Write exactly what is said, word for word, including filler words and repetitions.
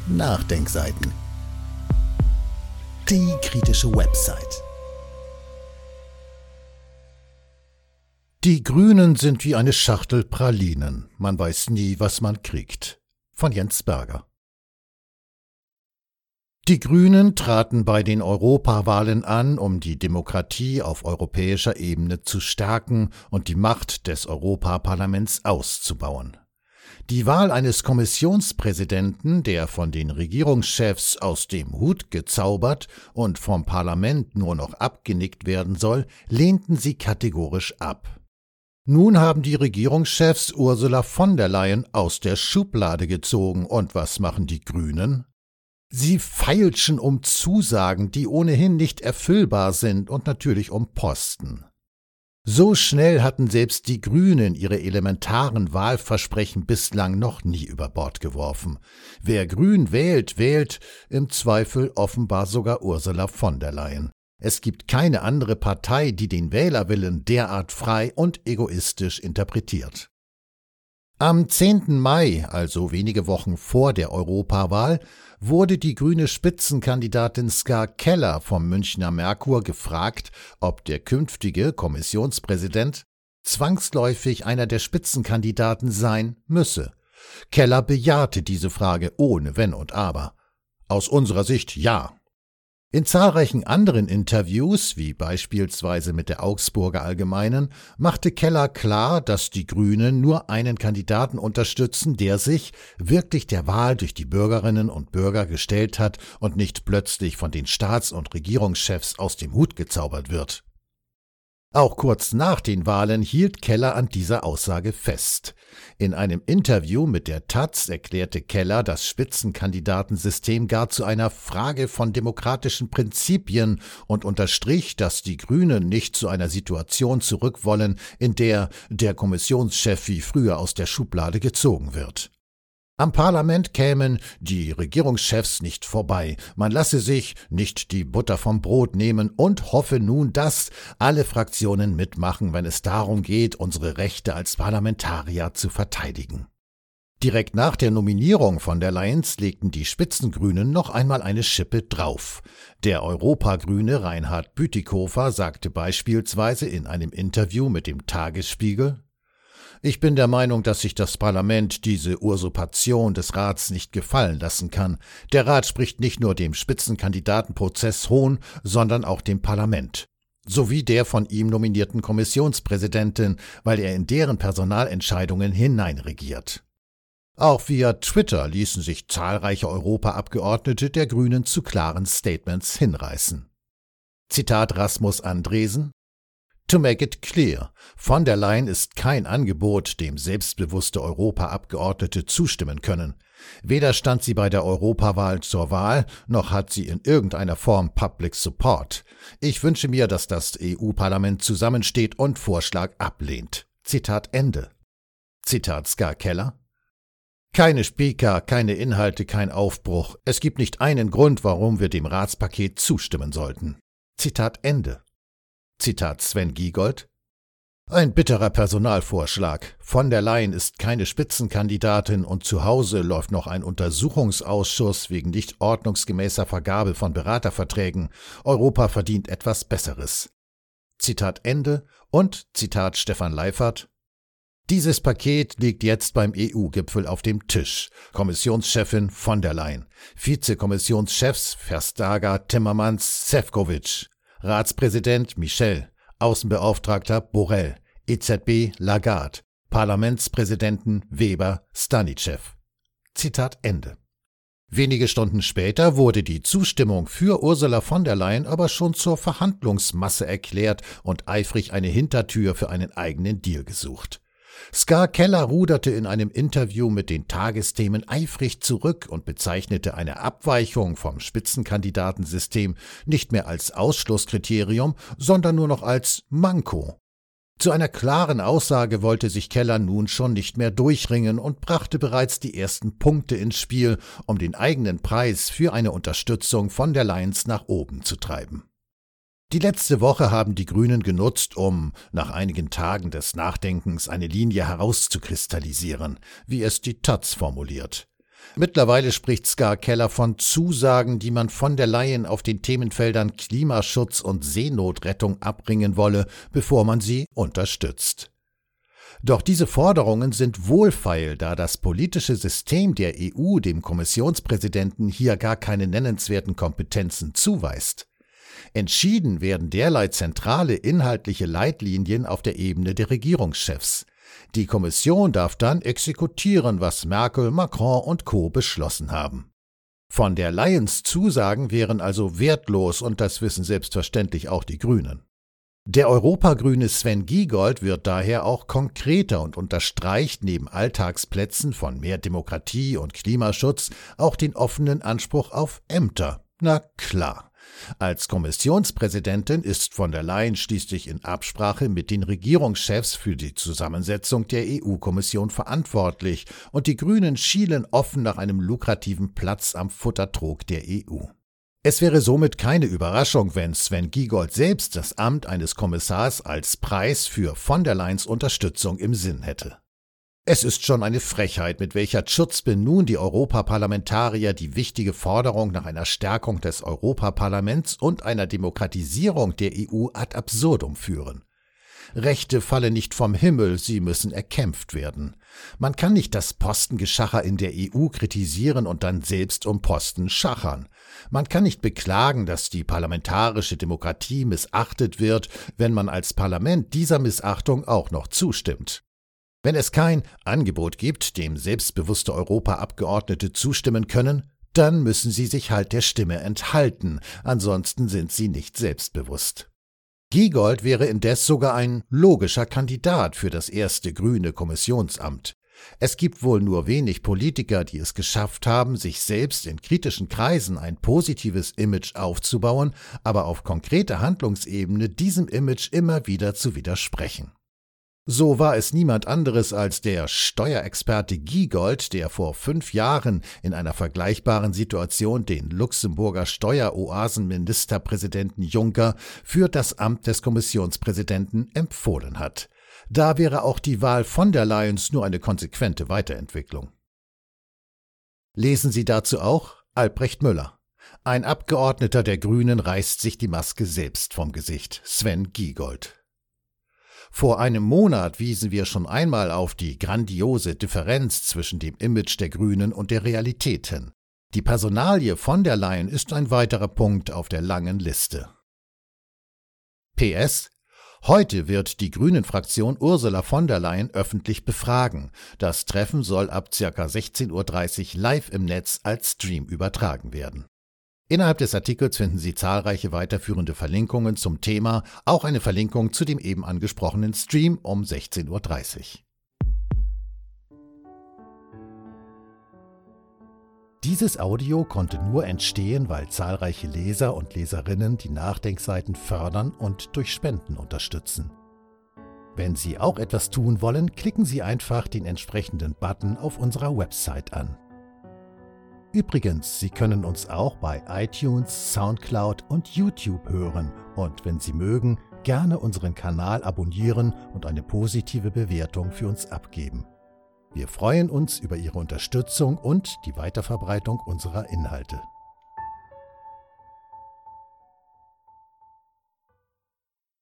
Nachdenkseiten. Die kritische Website. Die Grünen sind wie eine Schachtel Pralinen. Man weiß nie, was man kriegt. Von Jens Berger. Die Grünen traten bei den Europawahlen an, um die Demokratie auf europäischer Ebene zu stärken und die Macht des Europaparlaments auszubauen. Die Wahl eines Kommissionspräsidenten, der von den Regierungschefs aus dem Hut gezaubert und vom Parlament nur noch abgenickt werden soll, lehnten sie kategorisch ab. Nun haben die Regierungschefs Ursula von der Leyen aus der Schublade gezogen, und was machen die Grünen? Sie feilschen um Zusagen, die ohnehin nicht erfüllbar sind, und natürlich um Posten. So schnell hatten selbst die Grünen ihre elementaren Wahlversprechen bislang noch nie über Bord geworfen. Wer grün wählt, wählt im Zweifel offenbar sogar Ursula von der Leyen. Es gibt keine andere Partei, die den Wählerwillen derart frei und egoistisch interpretiert. Am zehnten Mai, also wenige Wochen vor der Europawahl, wurde die grüne Spitzenkandidatin Ska Keller vom Münchner Merkur gefragt, ob der künftige Kommissionspräsident zwangsläufig einer der Spitzenkandidaten sein müsse. Keller bejahte diese Frage ohne Wenn und Aber. Aus unserer Sicht ja. In zahlreichen anderen Interviews, wie beispielsweise mit der Augsburger Allgemeinen, machte Keller klar, dass die Grünen nur einen Kandidaten unterstützen, der sich wirklich der Wahl durch die Bürgerinnen und Bürger gestellt hat und nicht plötzlich von den Staats- und Regierungschefs aus dem Hut gezaubert wird. Auch kurz nach den Wahlen hielt Keller an dieser Aussage fest. In einem Interview mit der Taz erklärte Keller das Spitzenkandidatensystem gar zu einer Frage von demokratischen Prinzipien und unterstrich, dass die Grünen nicht zu einer Situation zurück wollen, in der der Kommissionschef wie früher aus der Schublade gezogen wird. Am Parlament kämen die Regierungschefs nicht vorbei. Man lasse sich nicht die Butter vom Brot nehmen und hoffe nun, dass alle Fraktionen mitmachen, wenn es darum geht, unsere Rechte als Parlamentarier zu verteidigen. Direkt nach der Nominierung von der Leyen legten die Spitzengrünen noch einmal eine Schippe drauf. Der Europagrüne Reinhard Bütikofer sagte beispielsweise in einem Interview mit dem Tagesspiegel: Ich bin der Meinung, dass sich das Parlament diese Usurpation des Rats nicht gefallen lassen kann. Der Rat spricht nicht nur dem Spitzenkandidatenprozess Hohn, sondern auch dem Parlament. Sowie der von ihm nominierten Kommissionspräsidentin, weil er in deren Personalentscheidungen hineinregiert. Auch via Twitter ließen sich zahlreiche Europaabgeordnete der Grünen zu klaren Statements hinreißen. Zitat Rasmus Andresen: To make it clear, von der Leyen ist kein Angebot, dem selbstbewusste Europaabgeordnete zustimmen können. Weder stand sie bei der Europawahl zur Wahl, noch hat sie in irgendeiner Form Public Support. Ich wünsche mir, dass das E U-Parlament zusammensteht und Vorschlag ablehnt. Zitat Ende. Zitat Ska Keller: Keine Speaker, keine Inhalte, kein Aufbruch. Es gibt nicht einen Grund, warum wir dem Ratspaket zustimmen sollten. Zitat Ende. Zitat Sven Giegold: Ein bitterer Personalvorschlag. Von der Leyen ist keine Spitzenkandidatin und zu Hause läuft noch ein Untersuchungsausschuss wegen nicht ordnungsgemäßer Vergabe von Beraterverträgen. Europa verdient etwas Besseres. Zitat Ende und Zitat Stefan Leifert: Dieses Paket liegt jetzt beim E U-Gipfel auf dem Tisch. Kommissionschefin von der Leyen, Vizekommissionschefs Vestager, Timmermans, Šefčovič, Ratspräsident Michel, Außenbeauftragter Borrell, E Z B Lagarde, Parlamentspräsidenten Weber, Stanišev. Zitat Ende. Wenige Stunden später wurde die Zustimmung für Ursula von der Leyen aber schon zur Verhandlungsmasse erklärt und eifrig eine Hintertür für einen eigenen Deal gesucht. Ska Keller ruderte in einem Interview mit den Tagesthemen eifrig zurück und bezeichnete eine Abweichung vom Spitzenkandidatensystem nicht mehr als Ausschlusskriterium, sondern nur noch als Manko. Zu einer klaren Aussage wollte sich Keller nun schon nicht mehr durchringen und brachte bereits die ersten Punkte ins Spiel, um den eigenen Preis für eine Unterstützung von der Leyen nach oben zu treiben. Die letzte Woche haben die Grünen genutzt, um nach einigen Tagen des Nachdenkens eine Linie herauszukristallisieren, wie es die Taz formuliert. Mittlerweile spricht Ska Keller von Zusagen, die man von der Leyen auf den Themenfeldern Klimaschutz und Seenotrettung abbringen wolle, bevor man sie unterstützt. Doch diese Forderungen sind wohlfeil, da das politische System der E U dem Kommissionspräsidenten hier gar keine nennenswerten Kompetenzen zuweist. Entschieden werden derlei zentrale inhaltliche Leitlinien auf der Ebene der Regierungschefs. Die Kommission darf dann exekutieren, was Merkel, Macron und Co. beschlossen haben. Von der Leyens Zusagen wären also wertlos und das wissen selbstverständlich auch die Grünen. Der Europagrüne Sven Giegold wird daher auch konkreter und unterstreicht neben Alltagsplätzen von mehr Demokratie und Klimaschutz auch den offenen Anspruch auf Ämter. Na klar. Als Kommissionspräsidentin ist von der Leyen schließlich in Absprache mit den Regierungschefs für die Zusammensetzung der E U-Kommission verantwortlich und die Grünen schielen offen nach einem lukrativen Platz am Futtertrog der E U. Es wäre somit keine Überraschung, wenn Sven Giegold selbst das Amt eines Kommissars als Preis für von der Leyens Unterstützung im Sinn hätte. Es ist schon eine Frechheit, mit welcher Chutzpe nun die Europaparlamentarier die wichtige Forderung nach einer Stärkung des Europaparlaments und einer Demokratisierung der E U ad absurdum führen. Rechte fallen nicht vom Himmel, sie müssen erkämpft werden. Man kann nicht das Postengeschacher in der E U kritisieren und dann selbst um Posten schachern. Man kann nicht beklagen, dass die parlamentarische Demokratie missachtet wird, wenn man als Parlament dieser Missachtung auch noch zustimmt. Wenn es kein Angebot gibt, dem selbstbewusste Europaabgeordnete zustimmen können, dann müssen sie sich halt der Stimme enthalten, ansonsten sind sie nicht selbstbewusst. Giegold wäre indes sogar ein logischer Kandidat für das erste grüne Kommissionsamt. Es gibt wohl nur wenig Politiker, die es geschafft haben, sich selbst in kritischen Kreisen ein positives Image aufzubauen, aber auf konkreter Handlungsebene diesem Image immer wieder zu widersprechen. So war es niemand anderes als der Steuerexperte Giegold, der vor fünf Jahren in einer vergleichbaren Situation den Luxemburger Steueroasenministerpräsidenten Juncker für das Amt des Kommissionspräsidenten empfohlen hat. Da wäre auch die Wahl von der Leyen nur eine konsequente Weiterentwicklung. Lesen Sie dazu auch Albrecht Müller. Ein Abgeordneter der Grünen reißt sich die Maske selbst vom Gesicht. Sven Giegold. Vor einem Monat wiesen wir schon einmal auf die grandiose Differenz zwischen dem Image der Grünen und der Realität hin. Die Personalie von der Leyen ist ein weiterer Punkt auf der langen Liste. P S Heute wird die Grünen-Fraktion Ursula von der Leyen öffentlich befragen. Das Treffen soll ab ca. sechzehn Uhr dreißig live im Netz als Stream übertragen werden. Innerhalb des Artikels finden Sie zahlreiche weiterführende Verlinkungen zum Thema, auch eine Verlinkung zu dem eben angesprochenen Stream um sechzehn Uhr dreißig. Dieses Audio konnte nur entstehen, weil zahlreiche Leser und Leserinnen die Nachdenkseiten fördern und durch Spenden unterstützen. Wenn Sie auch etwas tun wollen, klicken Sie einfach den entsprechenden Button auf unserer Website an. Übrigens, Sie können uns auch bei iTunes, Soundcloud und YouTube hören und wenn Sie mögen, gerne unseren Kanal abonnieren und eine positive Bewertung für uns abgeben. Wir freuen uns über Ihre Unterstützung und die Weiterverbreitung unserer Inhalte.